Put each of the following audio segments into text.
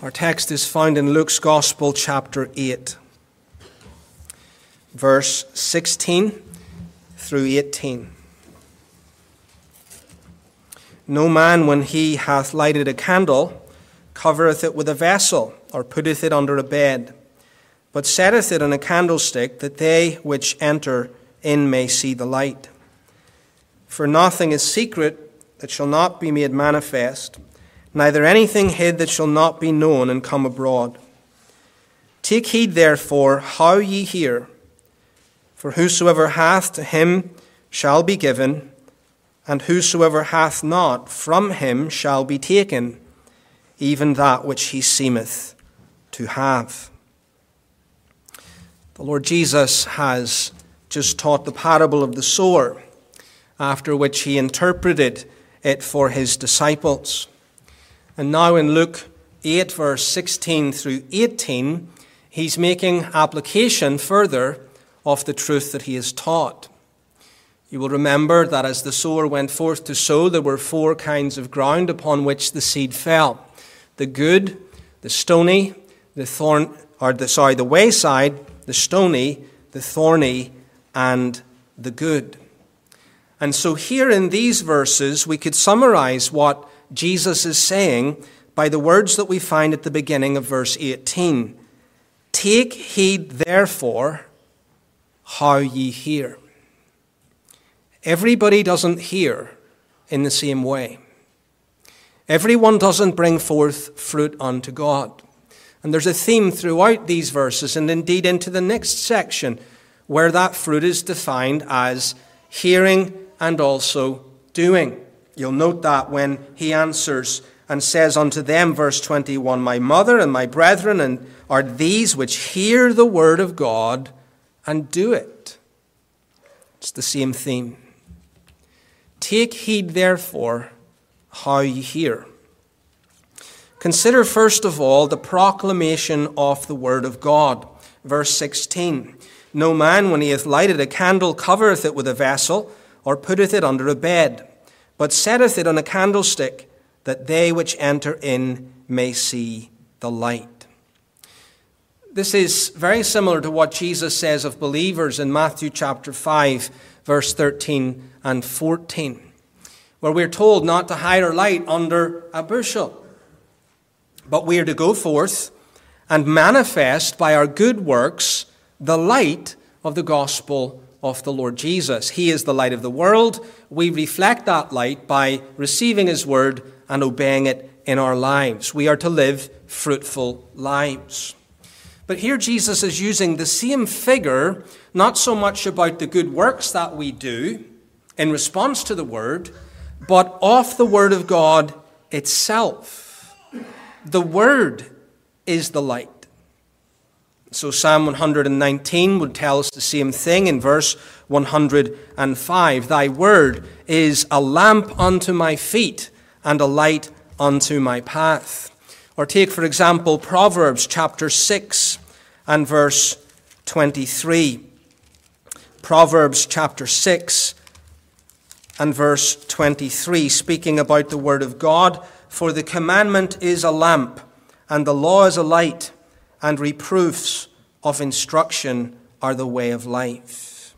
Our text is found in Luke's Gospel, chapter 8, verse 16 through 18. No man, when he hath lighted a candle, covereth it with a vessel, or putteth it under a bed, but setteth it on a candlestick, that they which enter in may see the light. For nothing is secret that shall not be made manifest, neither anything hid that shall not be known and come abroad. Take heed therefore how ye hear, for whosoever hath, to him shall be given, and whosoever hath not, from him shall be taken, even that which he seemeth to have. The Lord Jesus has just taught the parable of the sower, after which he interpreted it for his disciples. And now in Luke 8, verse 16 through 18, he's making application further of the truth that he has taught. You will remember that as the sower went forth to sow, there were 4 kinds of ground upon which the seed fell: the good, the stony, the wayside, the stony, the thorny, and the good. And so here in these verses, we could summarize what Jesus is saying by the words that we find at the beginning of verse 18. Take heed, therefore, how ye hear. Everybody doesn't hear in the same way. Everyone doesn't bring forth fruit unto God. And there's a theme throughout these verses, and indeed into the next section, where that fruit is defined as hearing and also doing. You'll note that when he answers and says unto them, verse 21, My mother and my brethren are these which hear the word of God and do it. It's the same theme. Take heed, therefore, how ye hear. Consider first of all the proclamation of the word of God. Verse 16, No man, when he hath lighted a candle, covereth it with a vessel, or putteth it under a bed, but setteth it on a candlestick, that they which enter in may see the light. This is very similar to what Jesus says of believers in Matthew chapter 5, verse 13 and 14, where we're told not to hide our light under a bushel, but we are to go forth and manifest by our good works the light of the gospel of the Lord Jesus. He is the light of the world. We reflect that light by receiving his word and obeying it in our lives. We are to live fruitful lives. But here Jesus is using the same figure, not so much about the good works that we do in response to the word, but of the word of God itself. The word is the light. So Psalm 119 would tell us the same thing in verse 105. Thy word is a lamp unto my feet and a light unto my path. Or take, for example, Proverbs chapter 6 and verse 23. Proverbs chapter 6 and verse 23, speaking about the word of God. For the commandment is a lamp, and the law is a light, and reproofs of instruction are the way of life.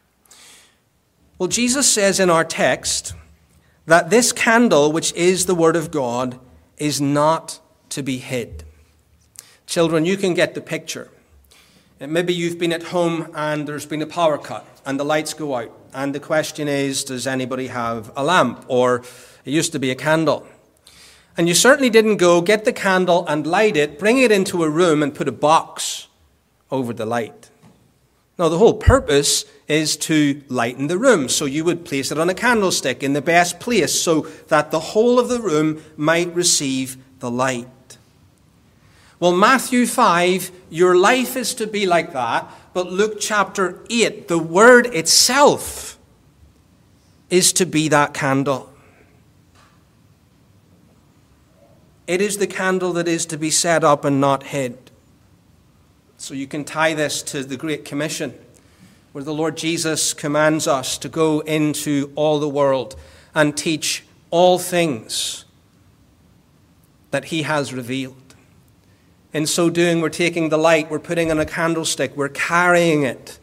Well, Jesus says in our text that this candle, which is the word of God, is not to be hid. Children, you can get the picture. And maybe you've been at home and there's been a power cut and the lights go out. And the question is, does anybody have a lamp? Or it used to be a candle. And you certainly didn't go get the candle and light it, bring it into a room and put a box over the light. No, the whole purpose is to lighten the room. So you would place it on a candlestick in the best place so that the whole of the room might receive the light. Well, Matthew 5, your life is to be like that. But Luke chapter 8, the word itself is to be that candle. It is the candle that is to be set up and not hid. So you can tie this to the Great Commission, where the Lord Jesus commands us to go into all the world and teach all things that he has revealed. In so doing, we're taking the light, we're putting on a candlestick, we're carrying it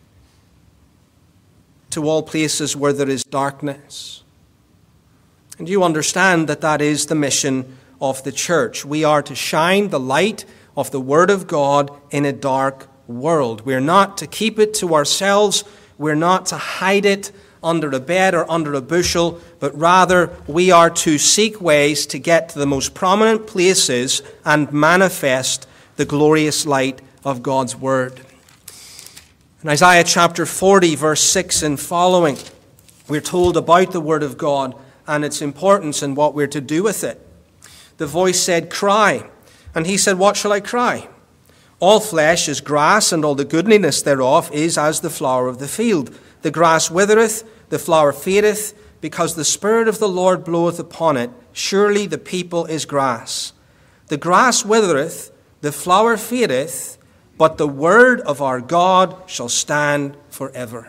to all places where there is darkness. And you understand that that is the mission of the church. We are to shine the light of the Word of God in a dark world. We're not to keep it to ourselves. We're not to hide it under a bed or under a bushel, but rather we are to seek ways to get to the most prominent places and manifest the glorious light of God's Word. In Isaiah chapter 40, verse 6 and following, we're told about the Word of God and its importance and what we're to do with it. The voice said, "Cry." And he said, "What shall I cry? All flesh is grass, and all the goodliness thereof is as the flower of the field. The grass withereth, the flower fadeth, because the Spirit of the Lord bloweth upon it. Surely the people is grass. The grass withereth, the flower fadeth, but the word of our God shall stand forever."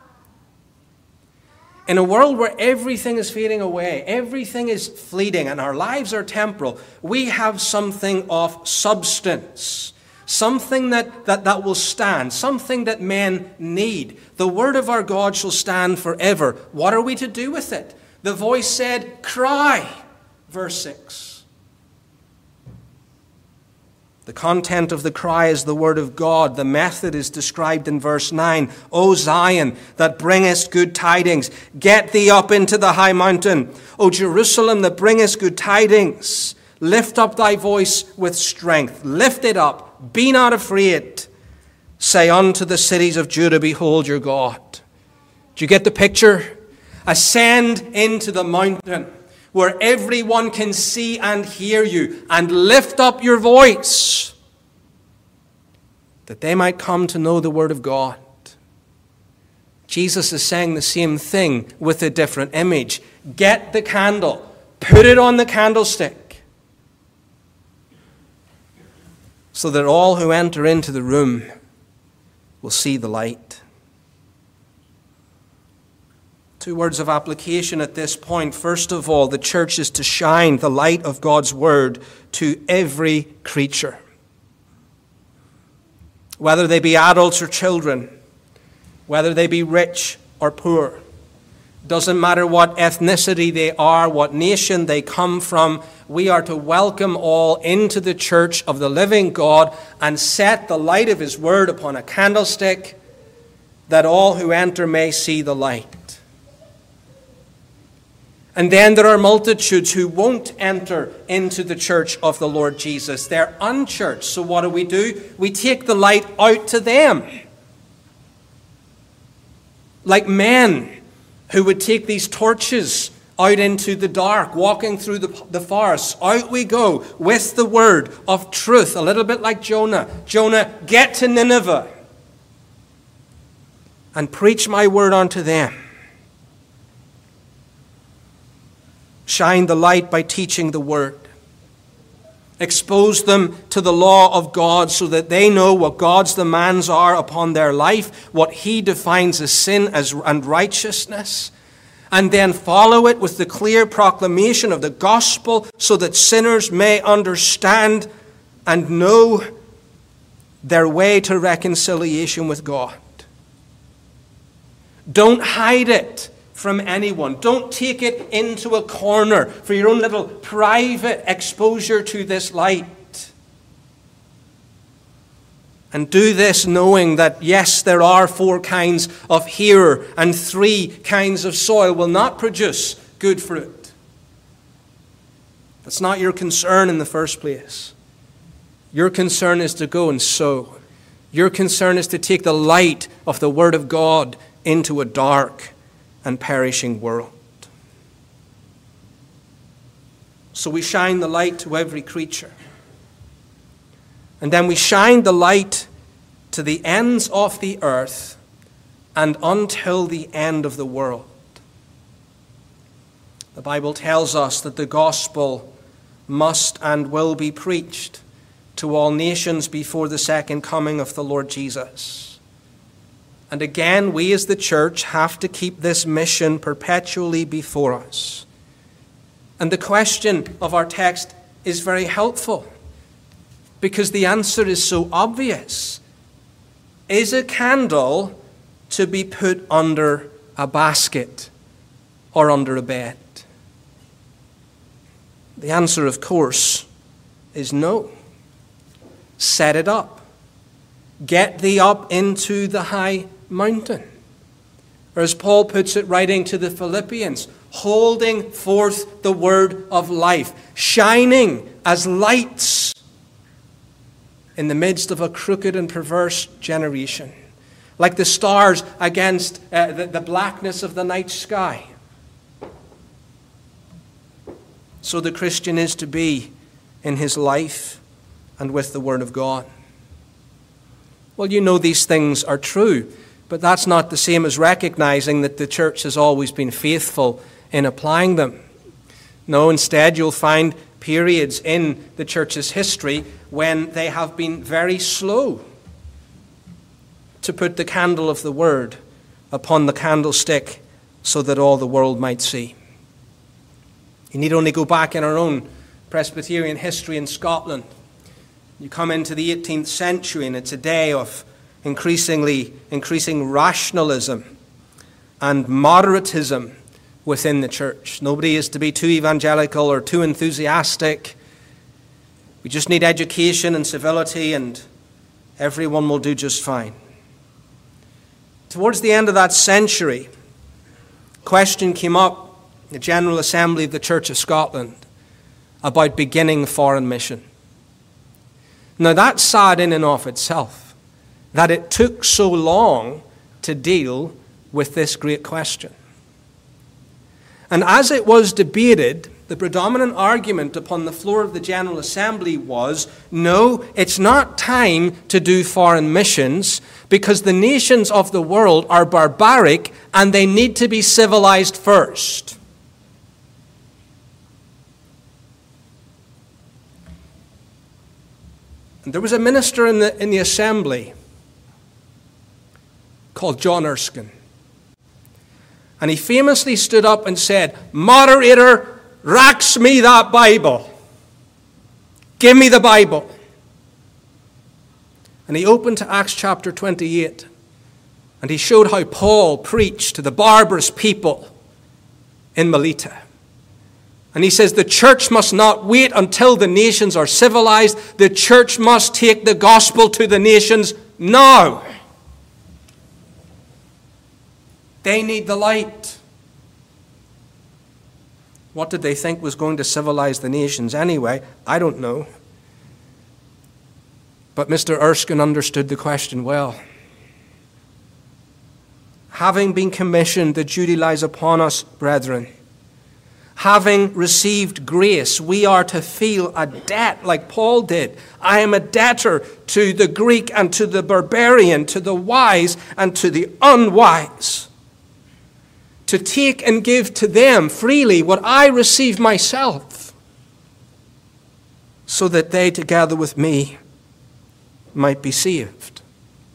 In a world where everything is fading away, everything is fleeting, and our lives are temporal, we have something of substance, something that will stand, something that men need. The word of our God shall stand forever. What are we to do with it? The voice said, "Cry," verse 6. The content of the cry is the word of God. The method is described in verse 9. "O Zion, that bringest good tidings, get thee up into the high mountain. O Jerusalem, that bringest good tidings, lift up thy voice with strength. Lift it up, be not afraid. Say unto the cities of Judah, behold your God." Do you get the picture? Ascend into the mountain where everyone can see and hear you, and lift up your voice, that they might come to know the Word of God. Jesus is saying the same thing with a different image. Get the candle, put it on the candlestick, so that all who enter into the room will see the light. 2 words of application at this point. First of all, the church is to shine the light of God's Word to every creature, whether they be adults or children, whether they be rich or poor. Doesn't matter what ethnicity they are, what nation they come from. We are to welcome all into the church of the living God and set the light of His Word upon a candlestick, that all who enter may see the light. And then there are multitudes who won't enter into the church of the Lord Jesus. They're unchurched. So what do? We take the light out to them. Like men who would take these torches out into the dark, walking through the forest. Out we go with the word of truth, a little bit like Jonah. Jonah, get to Nineveh and preach my word unto them. Shine the light by teaching the word. Expose them to the law of God so that they know what God's demands are upon their life, what He defines as sin and righteousness, and then follow it with the clear proclamation of the gospel so that sinners may understand and know their way to reconciliation with God. Don't hide it from anyone. Don't take it into a corner for your own little private exposure to this light. And do this knowing that, yes, there are 4 kinds of hearer, and 3 kinds of soil will not produce good fruit. That's not your concern in the first place. Your concern is to go and sow. Your concern is to take the light of the Word of God into a dark and perishing world. So we shine the light to every creature. And then we shine the light to the ends of the earth and until the end of the world. The Bible tells us that the gospel must and will be preached to all nations before the second coming of the Lord Jesus. And again, we as the church have to keep this mission perpetually before us. And the question of our text is very helpful. because the answer is so obvious. Is a candle to be put under a basket or under a bed? The answer, of course, is no. Set it up. Get thee up into the high mountain. Or as Paul puts it, writing to the Philippians, holding forth the word of life, shining as lights in the midst of a crooked and perverse generation, like the stars against the blackness of the night sky. So the Christian is to be in his life and with the Word of God. Well, you know these things are true, but that's not the same as recognizing that the church has always been faithful in applying them. No, instead you'll find periods in the church's history when they have been very slow to put the candle of the Word upon the candlestick so that all the world might see. You need only go back in our own Presbyterian history in Scotland. You come into the 18th century and it's a day of increasing rationalism and moderatism within the church. Nobody is to be too evangelical or too enthusiastic. We just need education and civility and everyone will do just fine. Towards the end of that century, a question came up in the General Assembly of the Church of Scotland about beginning foreign mission. Now that's sad in and of itself, that it took so long to deal with this great question. And as it was debated, the predominant argument upon the floor of the General Assembly was, no, it's not time to do foreign missions because the nations of the world are barbaric and they need to be civilized first. And there was a minister in the assembly called John Erskine. And he famously stood up and said, "Moderator, racks me that Bible. Give me the Bible." And he opened to Acts chapter 28. And he showed how Paul preached to the barbarous people in Melita. And he says the church must not wait until the nations are civilized. The church must take the gospel to the nations now. They need the light. What did they think was going to civilize the nations anyway? I don't know. But Mr. Erskine understood the question well. Having been commissioned, the duty lies upon us, brethren. Having received grace, we are to feel a debt like Paul did. I am a debtor to the Greek and to the barbarian, to the wise and to the unwise. To take and give to them freely what I receive myself, so that they together with me might be saved.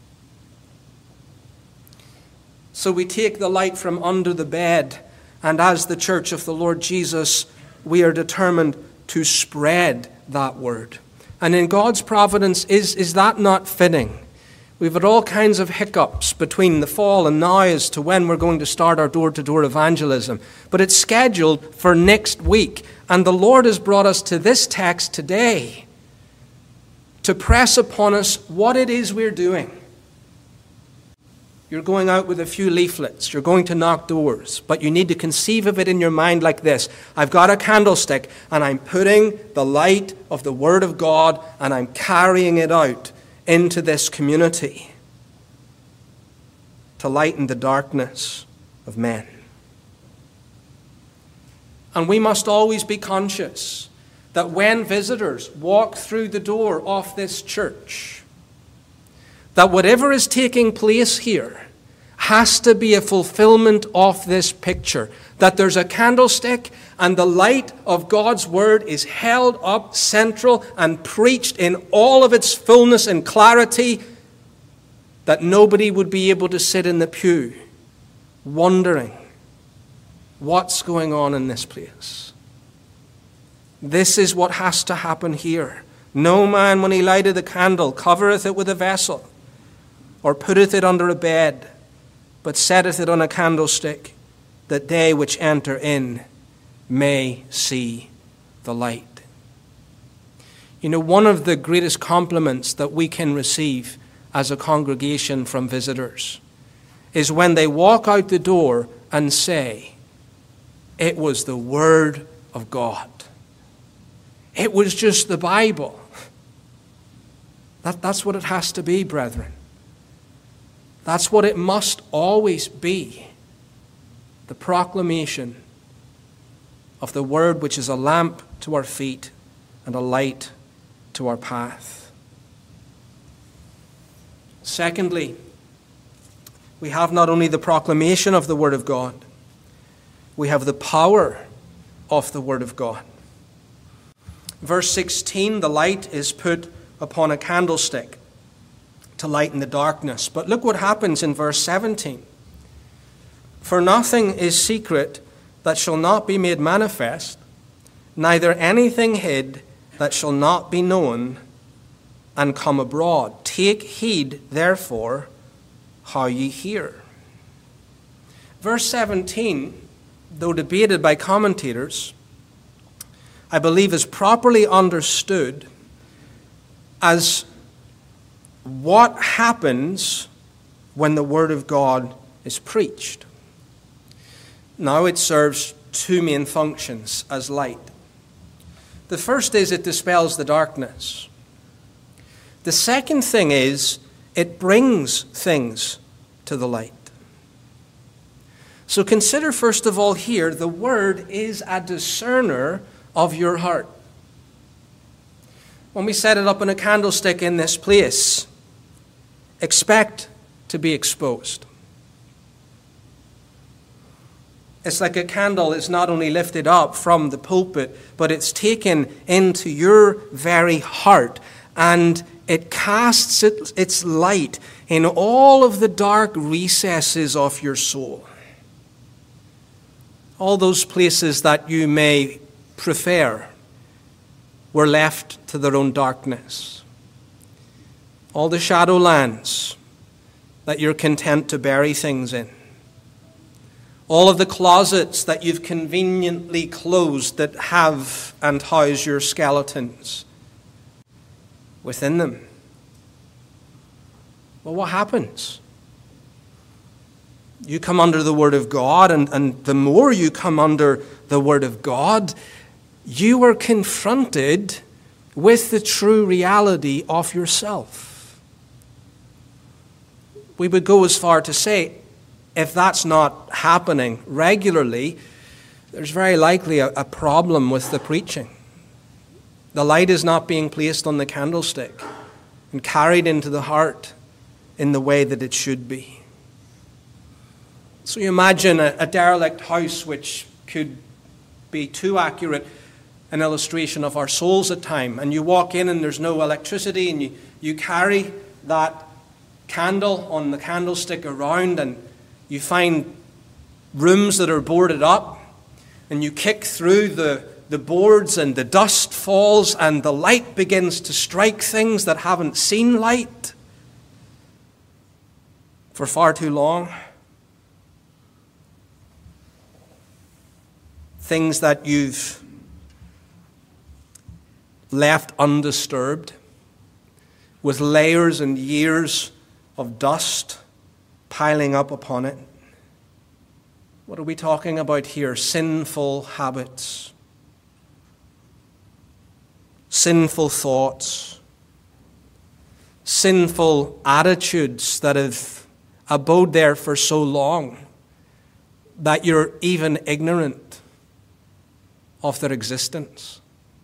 So we take the light from under the bed, and as the church of the Lord Jesus, we are determined to spread that word. And in God's providence, is that not fitting? We've had all kinds of hiccups between the fall and now as to when we're going to start our door-to-door evangelism. But it's scheduled for next week. And the Lord has brought us to this text today to press upon us what it is we're doing. You're going out with a few leaflets. You're going to knock doors. But you need to conceive of it in your mind like this. I've got a candlestick and I'm putting the light of the Word of God and I'm carrying it out into this community to lighten the darkness of men. And we must always be conscious that when visitors walk through the door of this church, that whatever is taking place here has to be a fulfillment of this picture. That there's a candlestick and the light of God's word is held up central and preached in all of its fullness and clarity, that nobody would be able to sit in the pew wondering what's going on in this place. This is what has to happen here. No man, when he lighteth a candle, covereth it with a vessel, or putteth it under a bed, but setteth it on a candlestick, that they which enter in may see the light. You know, one of the greatest compliments that we can receive as a congregation from visitors is when they walk out the door and say, "It was the Word of God. It was just the Bible." That's what it has to be, brethren. That's what it must always be. The proclamation of the Word, which is a lamp to our feet and a light to our path. Secondly, we have not only the proclamation of the Word of God, we have the power of the Word of God. Verse 16, the light is put upon a candlestick to lighten the darkness. But look what happens in verse 17. For nothing is secret that shall not be made manifest, neither anything hid that shall not be known and come abroad. Take heed, therefore, how ye hear. Verse 17, though debated by commentators, I believe is properly understood as what happens when the Word of God is preached. Now it serves two main functions as light. The first is it dispels the darkness. The second thing is it brings things to the light. So consider first of all here, the Word is a discerner of your heart. When we set it up in a candlestick in this place, expect to be exposed. It's like a candle is not only lifted up from the pulpit, but it's taken into your very heart, and it casts its light in all of the dark recesses of your soul. All those places that you may prefer were left to their own darkness. All the shadowlands that you're content to bury things in. All of the closets that you've conveniently closed that have and house your skeletons within them. Well, what happens? You come under the Word of God, and the more you come under the Word of God, you are confronted with the true reality of yourself. We would go as far to say, if that's not happening regularly, there's very likely a problem with the preaching. The light is not being placed on the candlestick and carried into the heart in the way that it should be. So you imagine a derelict house, which could be too accurate an illustration of our souls at times. And you walk in and there's no electricity, and you carry that candle on the candlestick around, and you find rooms that are boarded up, and you kick through the boards, and the dust falls, and the light begins to strike things that haven't seen light for far too long. Things that you've left undisturbed, with layers and years of dust piling up upon it. What are we talking about here? Sinful habits, sinful thoughts, sinful attitudes that have abode there for so long that you're even ignorant of their existence.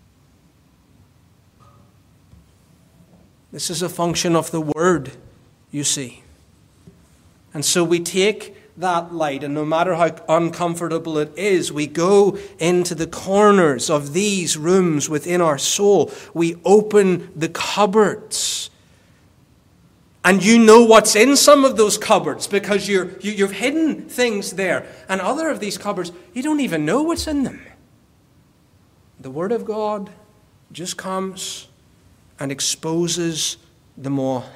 This is a function of the Word, you see. And so we take that light, and no matter how uncomfortable it is, we go into the corners of these rooms within our soul. We open the cupboards. And you know what's in some of those cupboards because you've hidden things there. And other of these cupboards, you don't even know what's in them. The Word of God just comes and exposes them all.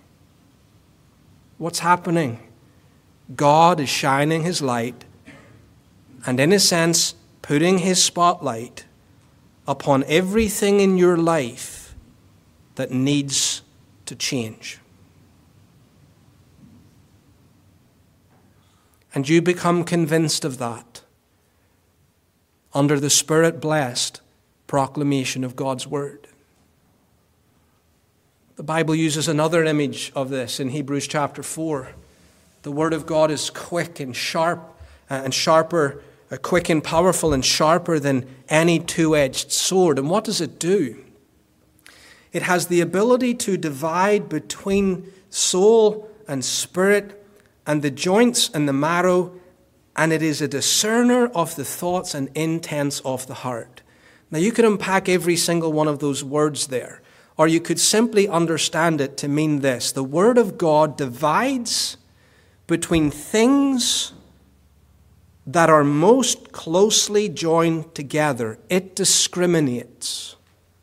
What's happening? God is shining his light and, in a sense, putting his spotlight upon everything in your life that needs to change. And you become convinced of that under the Spirit-blessed proclamation of God's Word. The Bible uses another image of this in Hebrews chapter 4. The Word of God is quick and sharp and sharper, quick and powerful and sharper than any two-edged sword. And what does it do? It has the ability to divide between soul and spirit and the joints and the marrow, and it is a discerner of the thoughts and intents of the heart. Now, you could unpack every single one of those words there, or you could simply understand it to mean this: the Word of God divides between things that are most closely joined together. It discriminates.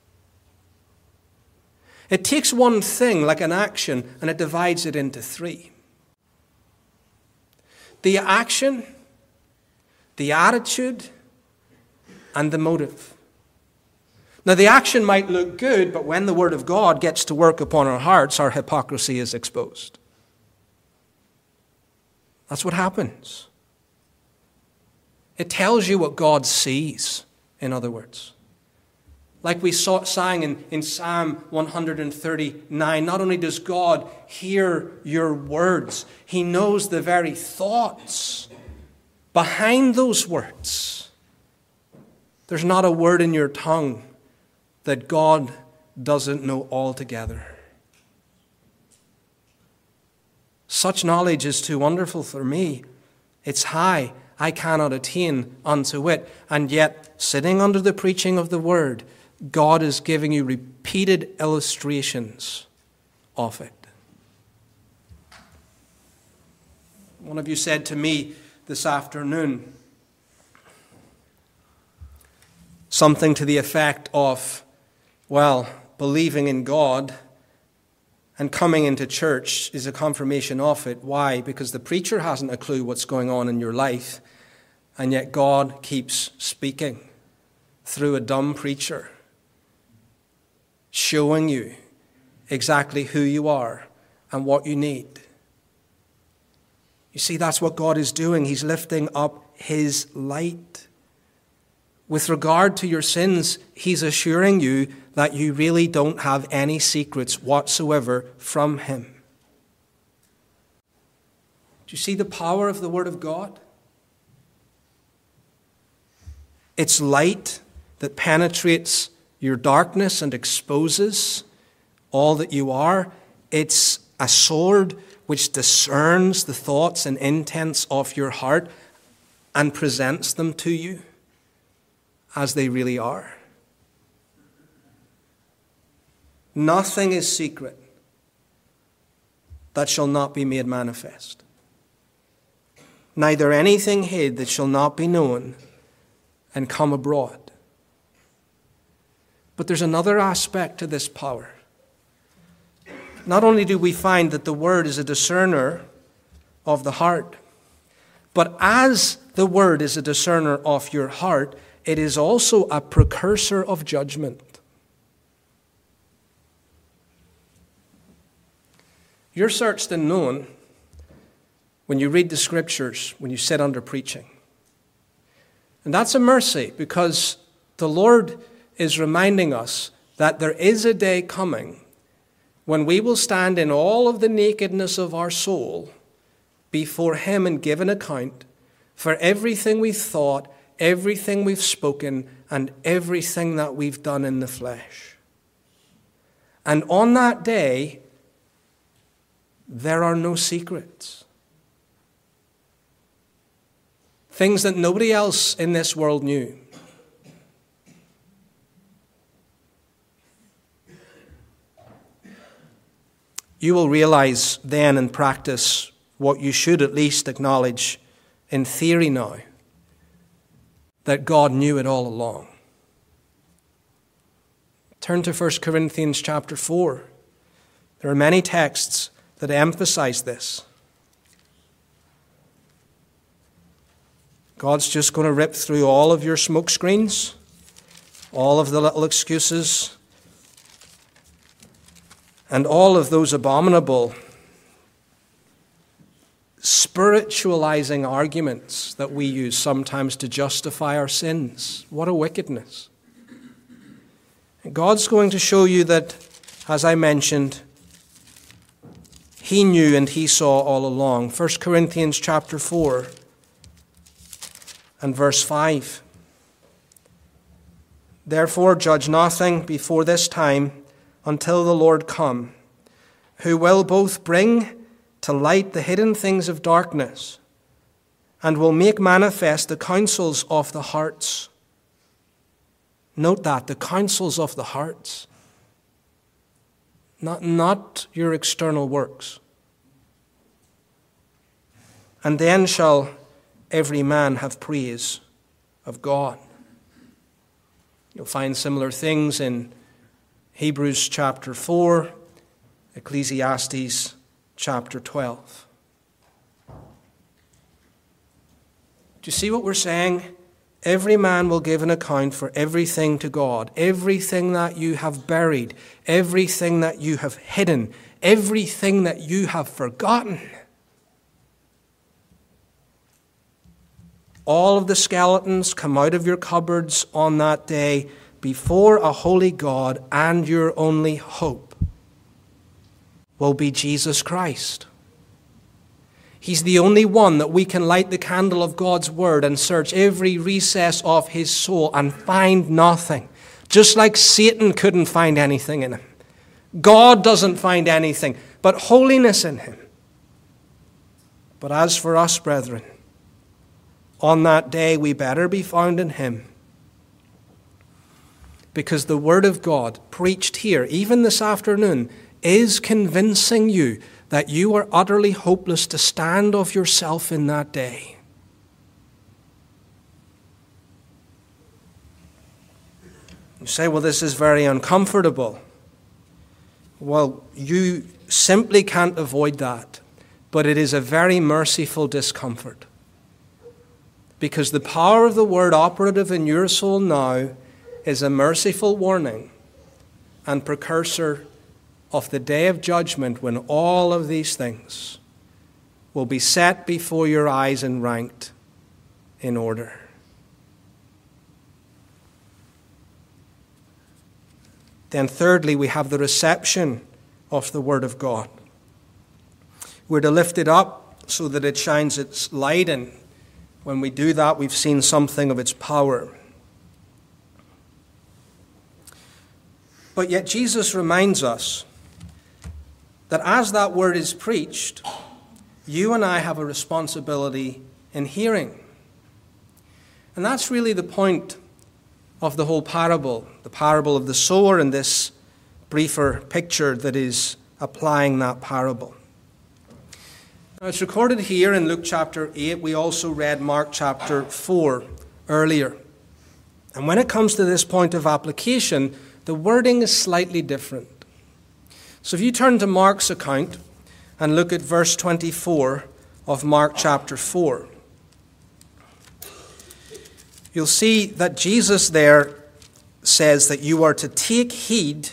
It takes one thing, like an action, and it divides it into three. The action, the attitude, and the motive. Now, the action might look good, but when the Word of God gets to work upon our hearts, our hypocrisy is exposed. That's what happens. It tells you what God sees, in other words. Like we sang in Psalm 139, not only does God hear your words, he knows the very thoughts behind those words. There's not a word in your tongue that God doesn't know altogether. Such knowledge is too wonderful for me. It's high. I cannot attain unto it. And yet, sitting under the preaching of the Word, God is giving you repeated illustrations of it. One of you said to me this afternoon something to the effect of, well, believing in God and coming into church is a confirmation of it. Why? Because the preacher hasn't a clue what's going on in your life, and yet God keeps speaking through a dumb preacher, showing you exactly who you are and what you need. You see, that's what God is doing. He's lifting up his light. With regard to your sins, he's assuring you that you really don't have any secrets whatsoever from him. Do you see the power of the Word of God? It's light that penetrates your darkness and exposes all that you are. It's a sword which discerns the thoughts and intents of your heart and presents them to you as they really are. Nothing is secret that shall not be made manifest. Neither anything hid that shall not be known and come abroad. But there's another aspect to this power. Not only do we find that the Word is a discerner of the heart, but as the Word is a discerner of your heart, it is also a precursor of judgment. You're searched and known when you read the Scriptures, when you sit under preaching. And that's a mercy, because the Lord is reminding us that there is a day coming when we will stand in all of the nakedness of our soul before him and give an account for everything we've thought, everything we've spoken, and everything that we've done in the flesh. And on that day, there are no secrets. Things that nobody else in this world knew. You will realize then in practice what you should at least acknowledge in theory now, that God knew it all along. Turn to 1 Corinthians chapter 4. There are many texts that emphasize this. God's just going to rip through all of your smoke screens, all of the little excuses, and all of those abominable spiritualizing arguments that we use sometimes to justify our sins. What a wickedness. And God's going to show you that, as I mentioned, He knew and He saw all along. 1 Corinthians chapter 4 and verse 5. Therefore judge nothing before this time until the Lord come, who will both bring to light the hidden things of darkness and will make manifest the counsels of the hearts. Note that, the counsels of the hearts. Not your external works. And then shall every man have praise of God. You'll find similar things in Hebrews chapter 4, Ecclesiastes chapter 12. Do you see what we're saying? Every man will give an account for everything to God. Everything that you have buried, everything that you have hidden, everything that you have forgotten. All of the skeletons come out of your cupboards on that day before a holy God, and your only hope will be Jesus Christ. He's the only one that we can light the candle of God's word and search every recess of his soul and find nothing. Just like Satan couldn't find anything in him. God doesn't find anything but holiness in him. But as for us, brethren, on that day we better be found in him. Because the word of God preached here, even this afternoon, is convincing you that you are utterly hopeless to stand of yourself in that day. You say, well, this is very uncomfortable. Well, you simply can't avoid that. But it is a very merciful discomfort. Because the power of the word operative in your soul now is a merciful warning and precursor of the day of judgment, when all of these things will be set before your eyes and ranked in order. Then thirdly, we have the reception of the word of God. We're to lift it up so that it shines its light, and when we do that, we've seen something of its power. But yet Jesus reminds us that as that word is preached, you and I have a responsibility in hearing. And that's really the point of the whole parable, the parable of the sower, and this briefer picture that is applying that parable. Now, it's recorded here in Luke chapter 8. We also read Mark chapter 4 earlier. And when it comes to this point of application, the wording is slightly different. So if you turn to Mark's account and look at verse 24 of Mark chapter 4, you'll see that Jesus there says that you are to take heed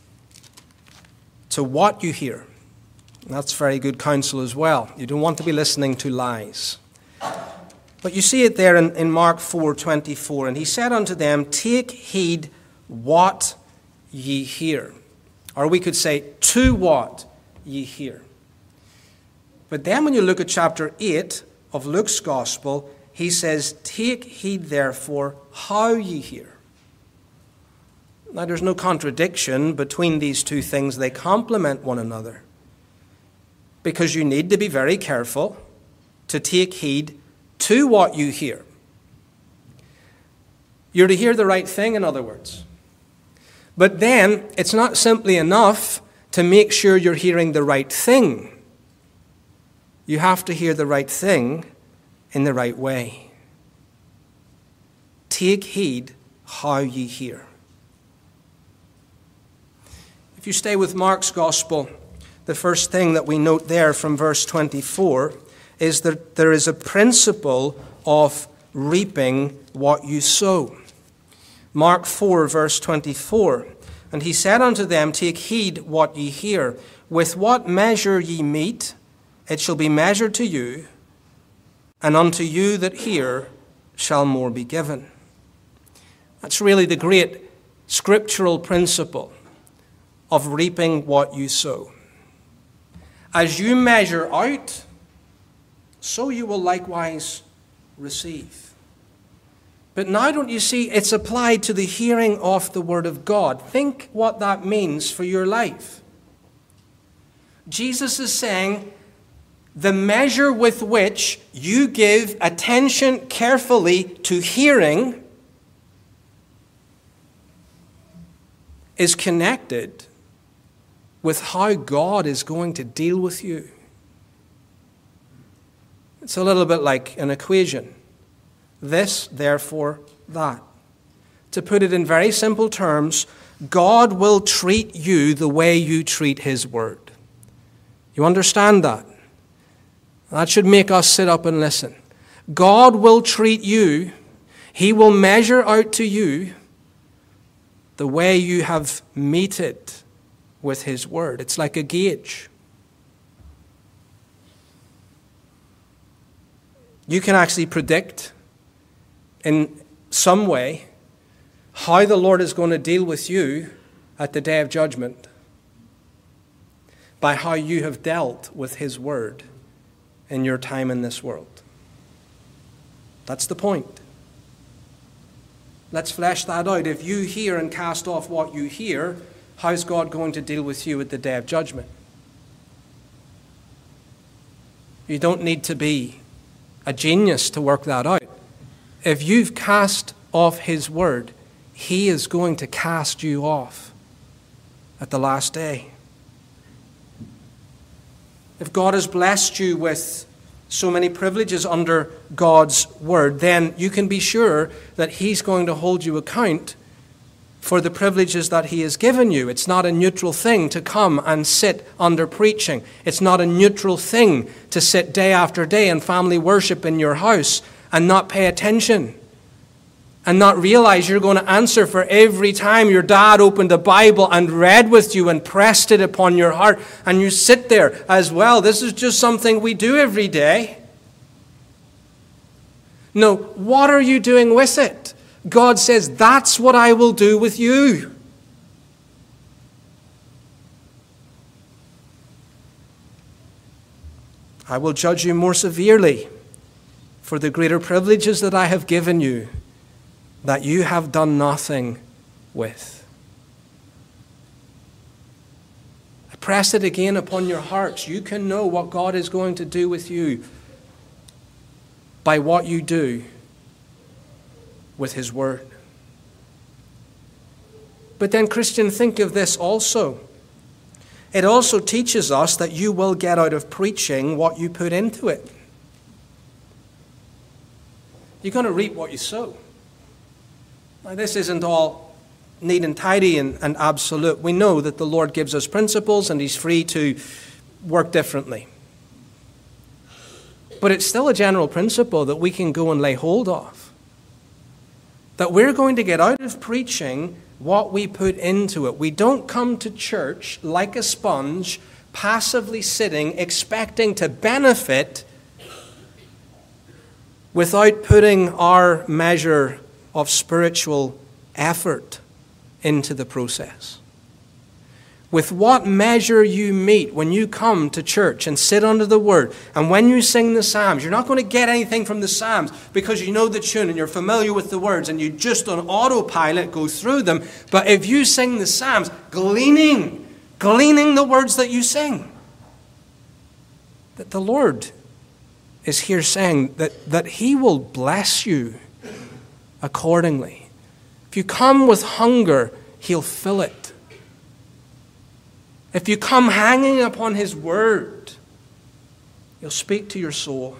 to what you hear. And that's very good counsel as well. You don't want to be listening to lies. But you see it there in Mark 4:24. And he said unto them, take heed what ye hear. Or we could say, to what ye hear. But then when you look at chapter 8 of Luke's Gospel, he says, take heed therefore how ye hear. Now there's no contradiction between these two things. They complement one another. Because you need to be very careful to take heed to what you hear. You're to hear the right thing, in other words. But then, it's not simply enough to make sure you're hearing the right thing. You have to hear the right thing in the right way. Take heed how ye hear. you stay with Mark's Gospel, the first thing that we note there from verse 24 is that there is a principle of reaping what you sow. Mark 4, verse 24, "And he said unto them, Take heed what ye hear. With what measure ye mete, it shall be measured to you, and unto you that hear shall more be given." That's really the great scriptural principle of reaping what you sow. As you measure out, so you will likewise receive. But now don't you see it's applied to the hearing of the Word of God? Think what that means for your life. Jesus is saying, the measure with which you give attention carefully to hearing is connected with how God is going to deal with you. It's a little bit like an equation. This, therefore, that. To put it in very simple terms, God will treat you the way you treat His Word. You understand that? That should make us sit up and listen. God will treat you, He will measure out to you the way you have meted with His Word. It's like a gauge. You can actually predict in some way how the Lord is going to deal with you at the day of judgment by how you have dealt with His Word in your time in this world. That's the point. Let's flesh that out. If you hear and cast off what you hear, how's God going to deal with you at the day of judgment? You don't need to be a genius to work that out. If you've cast off His Word, He is going to cast you off at the last day. If God has blessed you with so many privileges under God's Word, then you can be sure that He's going to hold you account for the privileges that He has given you. It's not a neutral thing to come and sit under preaching. It's not a neutral thing to sit day after day in family worship in your house and not pay attention and not realize you're going to answer for every time your dad opened the Bible and read with you and pressed it upon your heart, and you sit there as well. This is just something we do every day. No, what are you doing with it? God says, that's what I will do with you. I will judge you more severely for the greater privileges that I have given you, that you have done nothing with. I press it again upon your hearts. You can know what God is going to do with you by what you do with His Word. But then, Christian, think of this also. It also teaches us that you will get out of preaching what you put into it. You're going to reap what you sow. Now, this isn't all neat and tidy and absolute. We know that the Lord gives us principles and He's free to work differently. But it's still a general principle that we can go and lay hold of. That we're going to get out of preaching what we put into it. We don't come to church like a sponge, passively sitting, expecting to benefit without putting our measure of spiritual effort into the process. With what measure you meet when you come to church and sit under the Word, and when you sing the Psalms, you're not going to get anything from the Psalms because you know the tune and you're familiar with the words and you just on autopilot go through them. But if you sing the Psalms, gleaning the words that you sing, that the Lord is here saying that He will bless you accordingly. If you come with hunger, He'll fill it. If you come hanging upon His Word, He'll speak to your soul,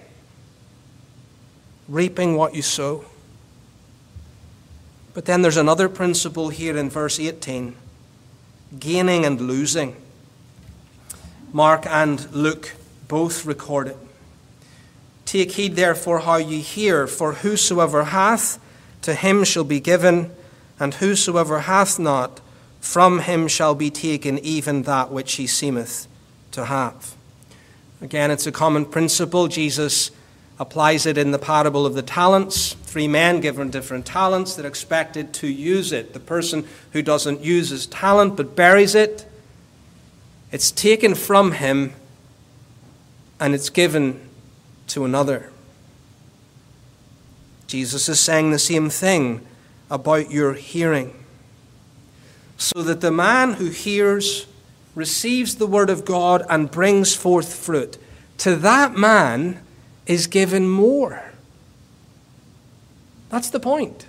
reaping what you sow. But then there's another principle here in verse 18. gaining and losing. Mark and Luke both record it. Take heed therefore how ye hear, for whosoever hath, to him shall be given, and whosoever hath not, from him shall be taken even that which he seemeth to have. Again, it's a common principle. Jesus applies it in the parable of the talents. 3 men given different talents. They're expected to use it. The person who doesn't use his talent but buries it, it's taken from him and it's given to another. Jesus is saying the same thing about your hearing. So that the man who hears, receives the word of God and brings forth fruit, to that man is given more. That's the point.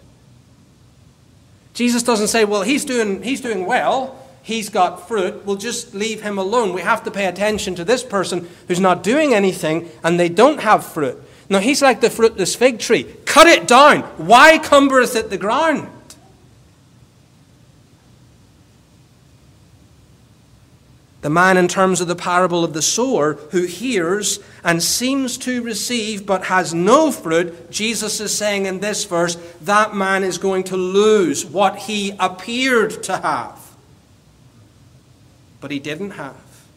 Jesus doesn't say, well, he's doing well. He's got fruit. We'll just leave him alone. We have to pay attention to this person who's not doing anything and they don't have fruit. No, he's like the fruitless fig tree. Cut it down. Why cumbereth it the ground? The man, in terms of the parable of the sower, who hears and seems to receive but has no fruit, Jesus is saying in this verse, that man is going to lose what he appeared to have, but he didn't have.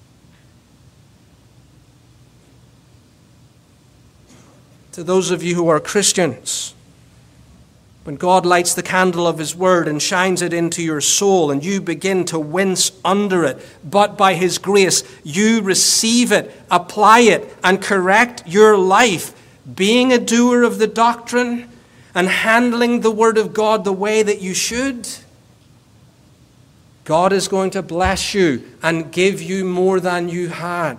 To those of you who are Christians, when God lights the candle of his word and shines it into your soul and you begin to wince under it, but by his grace you receive it, apply it, and correct your life, being a doer of the doctrine and handling the word of God the way that you should, God is going to bless you and give you more than you had.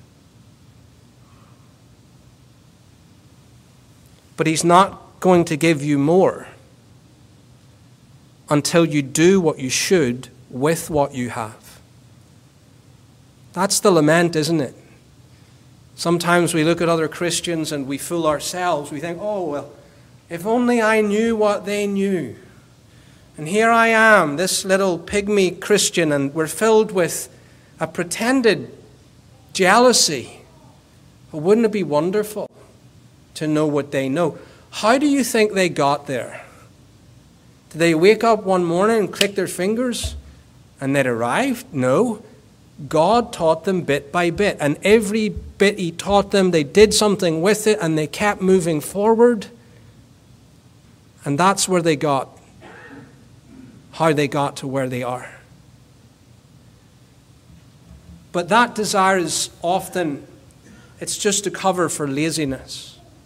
But he's not going to give you more until you do what you should with what you have. That's the lament, isn't it? Sometimes we look at other Christians and we fool ourselves. We think, oh, well, if only I knew what they knew. And here I am, this little pygmy Christian, and we're filled with a pretended jealousy. But wouldn't it be wonderful to know what they know? How do you think they got there? Did they wake up one morning and click their fingers and they'd arrived? No. God taught them bit by bit. And every bit he taught them, they did something with it and they kept moving forward. And that's where they got, how they got to where they are. But that desire is often, it's just a cover for laziness.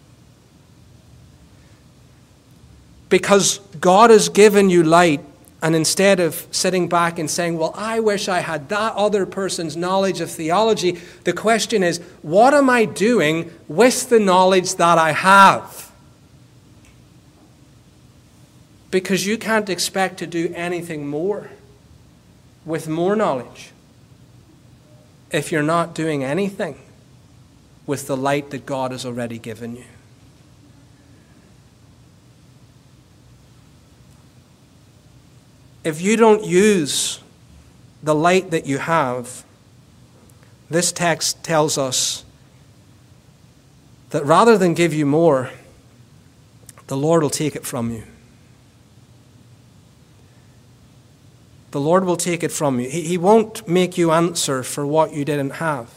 Because God has given you light, and instead of sitting back and saying, well, I wish I had that other person's knowledge of theology, the question is, what am I doing with the knowledge that I have? Because you can't expect to do anything more with more knowledge if you're not doing anything with the light that God has already given you. If you don't use the light that you have, this text tells us that rather than give you more, the Lord will take it from you. The Lord will take it from you. He won't make you answer for what you didn't have.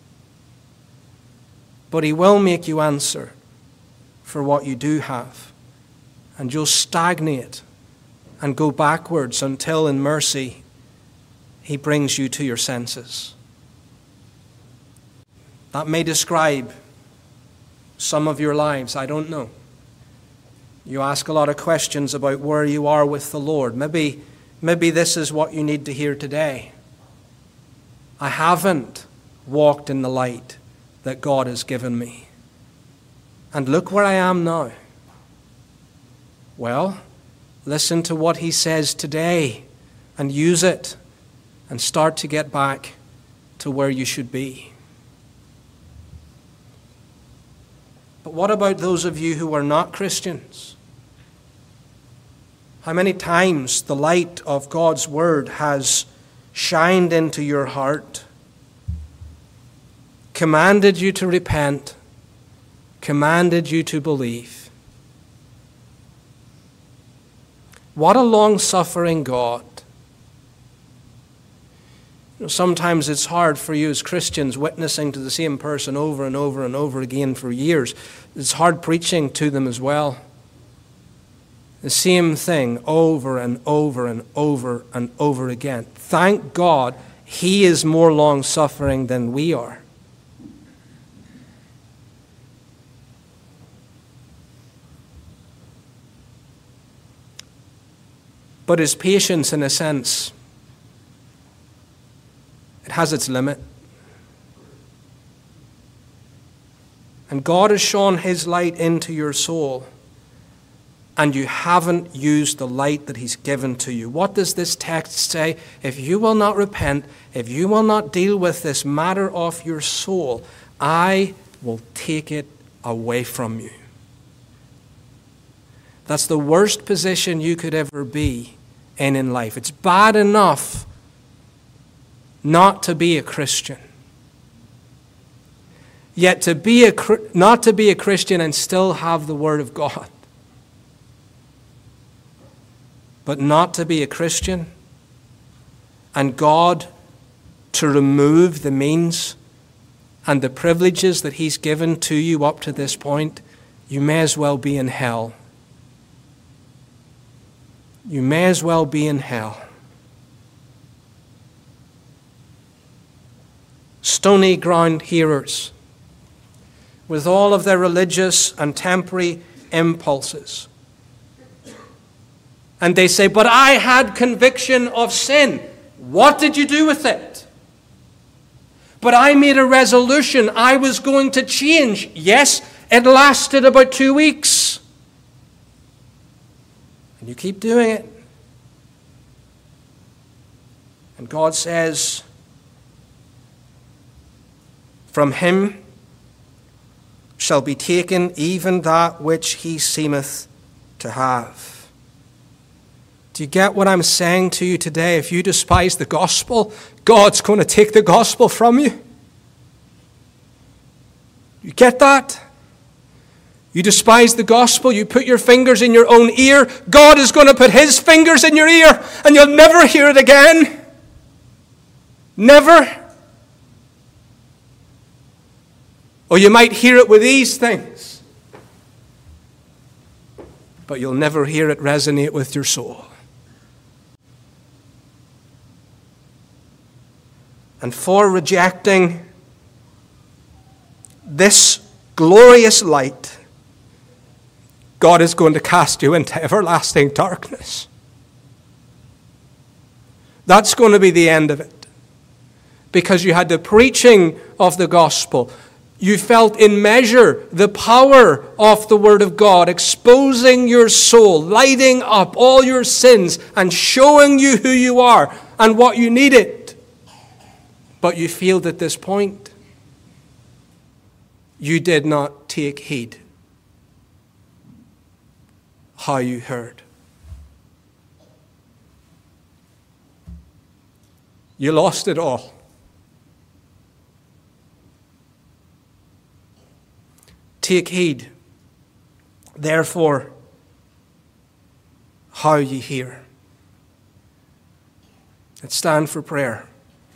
But he will make you answer for what you do have. And you'll stagnate and go backwards until in mercy he brings you to your senses. That may describe some of your lives, I don't know. You ask a lot of questions about where you are with the Lord. Maybe this is what you need to hear today. I haven't walked in the light that God has given me. And look where I am now. Well, listen to what he says today and use it and start to get back to where you should be. But what about those of you who are not Christians? How many times the light of God's word has shined into your heart, commanded you to repent, commanded you to believe. What a long-suffering God. Sometimes it's hard for you as Christians witnessing to the same person over and over and over again for years. It's hard preaching to them as well. The same thing over and over and over and over again. Thank God He is more long-suffering than we are. But His patience, in a sense, it has its limit. And God has shone His light into your soul, and you haven't used the light that He's given to you. What does this text say? If you will not repent, if you will not deal with this matter of your soul, I will take it away from you. That's the worst position you could ever be in life. It's bad enough not to be a Christian. Yet not to be a Christian and still have the Word of God. But not to be a Christian and God to remove the means and the privileges that He's given to you up to this point, you may as well be in hell. You may as well be in hell. Stony ground hearers, with all of their religious and temporary impulses. And they say, but I had conviction of sin. What did you do with it? But I made a resolution. I was going to change. Yes, it lasted about 2 weeks. And you keep doing it. And God says, from him shall be taken even that which he seemeth to have. Do you get what I'm saying to you today? If you despise the gospel, God's going to take the gospel from you. You get that? You despise the gospel, you put your fingers in your own ear, God is going to put his fingers in your ear and you'll never hear it again. Never. Or you might hear it with these things, but you'll never hear it resonate with your soul. And for rejecting this glorious light, God is going to cast you into everlasting darkness. That's going to be the end of it. Because you had the preaching of the gospel. You felt in measure the power of the Word of God, exposing your soul, lighting up all your sins, and showing you who you are and what you needed. But you failed at this point. You did not take heed how you heard. You lost it all. Take heed, therefore, how ye hear. Let's stand for prayer.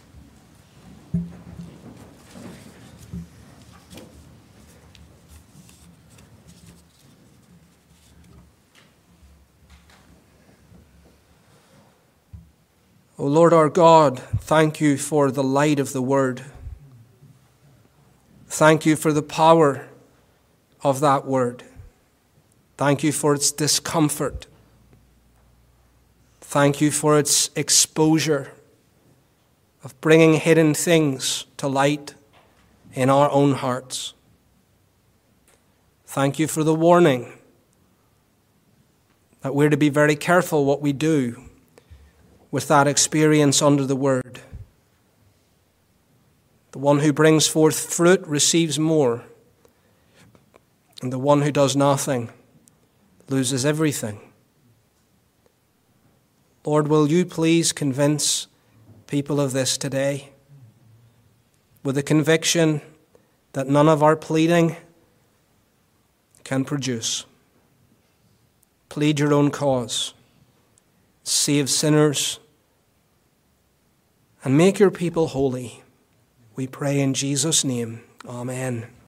O Lord our God, thank you for the light of the Word. Thank you for the power of that Word. Thank you for its discomfort. Thank you for its exposure of bringing hidden things to light in our own hearts. Thank you for the warning that we're to be very careful what we do with that experience under the Word. The one who brings forth fruit receives more, and the one who does nothing loses everything. Lord, will you please convince people of this today, with the conviction that none of our pleading can produce. Plead your own cause. Save sinners. And make your people holy. We pray in Jesus' name. Amen.